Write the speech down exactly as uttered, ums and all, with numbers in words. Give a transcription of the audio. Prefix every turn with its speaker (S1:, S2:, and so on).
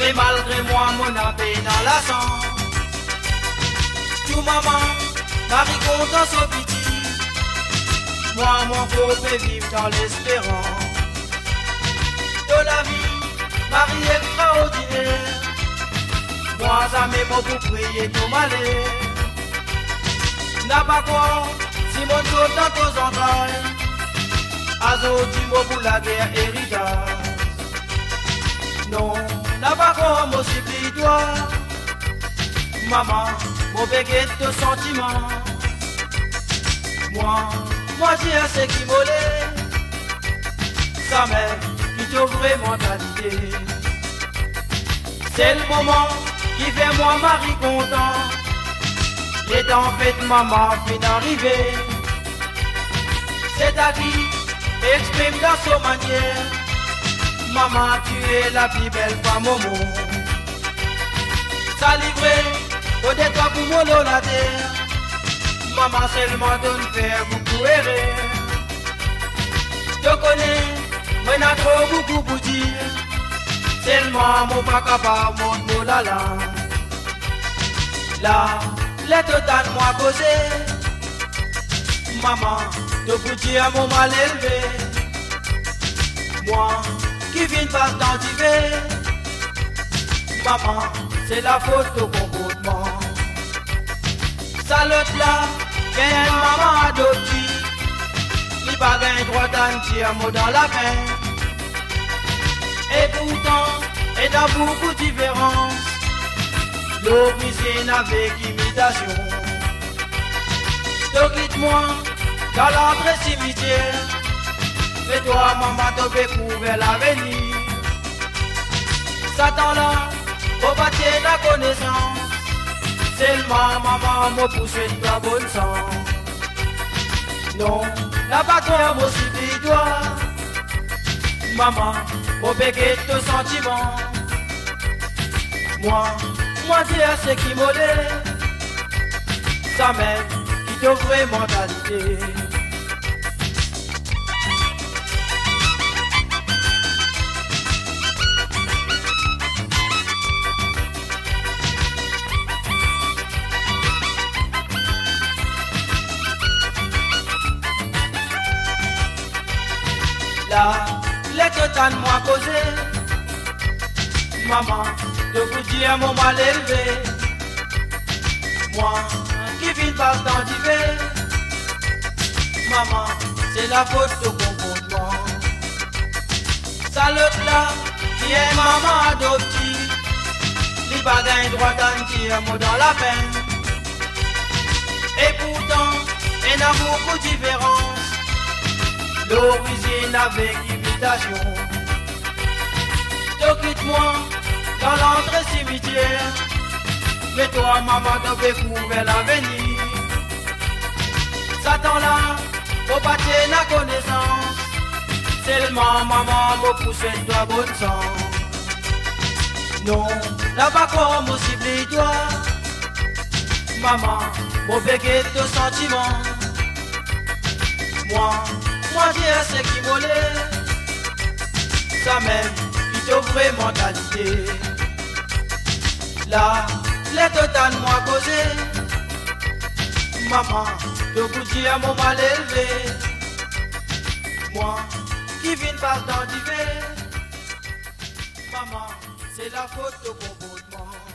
S1: Mais malgré moi, mon appé dans la sang. Tout maman, Marie content au petit. Moi, mon corps peut vivre dans l'espérance. De la vie, Marie extraordinaire. Moi, ça mes mots pour prier tout malheur. N'a pas quoi, si mon tour dans tes entrailles. Azo, dis-moi pour la guerre héritage. Non, n'a pas quoi, moi, supplie toi. Maman, mon béguet de sentiments. Moi, moi, j'ai ce qui m'olait. Sa mère qui t'ouvre mentalité. C'est le moment qui fait moi mari content. Les temps fait maman fin d'arriver. C'est à qui exprime dans son manière. Maman, tu es la plus belle femme au monde. Ça livré au détour pour mon la terre. Maman seulement donne faire beaucoup errer. Je connais, mais n'a trop beaucoup pour dire. Seulement mon pas capable, mon mot la la. Là, les total moi causé. Maman, de vous dire mon mal élevé. Moi, qui viens pas t'entiver. Maman, c'est la faute au comportement. Salope là, qu'il y a une maman adoptive. Il pas gagne droit d'un tir mot dans la main. Et pourtant, et dans beaucoup de différences, l'origine avec imitation. Donc quitte-moi dans l'entrée cimetière. Et toi, maman, t'as découvert l'avenir. Satan là, au bâtir la connaissance. Seulement, maman, m'a poussé de la bonne sang. Non, la bataille m'a suivi toi. Maman, au béguet de sentiments. Moi, moi, c'est ce qui m'olait. Sa mère qui t'offrait mentalité. Là, les totanes moi causé. Maman, de vous dire mon mal élevé. Moi, qui vis pas dans d'hiver. Maman, c'est la faute au comportement. Salope là, qui est maman adoptive. Les bagailles droit d'un tir mot dans la peine. Et pourtant, il y a beaucoup de différences. L'origine avec imitation. Donc quitte-moi dans l'entrée cimetière. Mais toi, maman, t'as découvert l'avenir. Satan là, au bâtir la connaissance. Seulement, maman, m'a poussé de toi bonne sang. Non, là-bas comme aussi toi. Maman, mon béguet de sentiments. Moi, moi j'ai ce qui m'olait. Sa même qui t'offrait mentalité. Là, les totanes moi causé. Maman, de vous dire mon mal élevé. Moi, qui viens pas dans d'hiver. Maman, c'est la faute au comportement.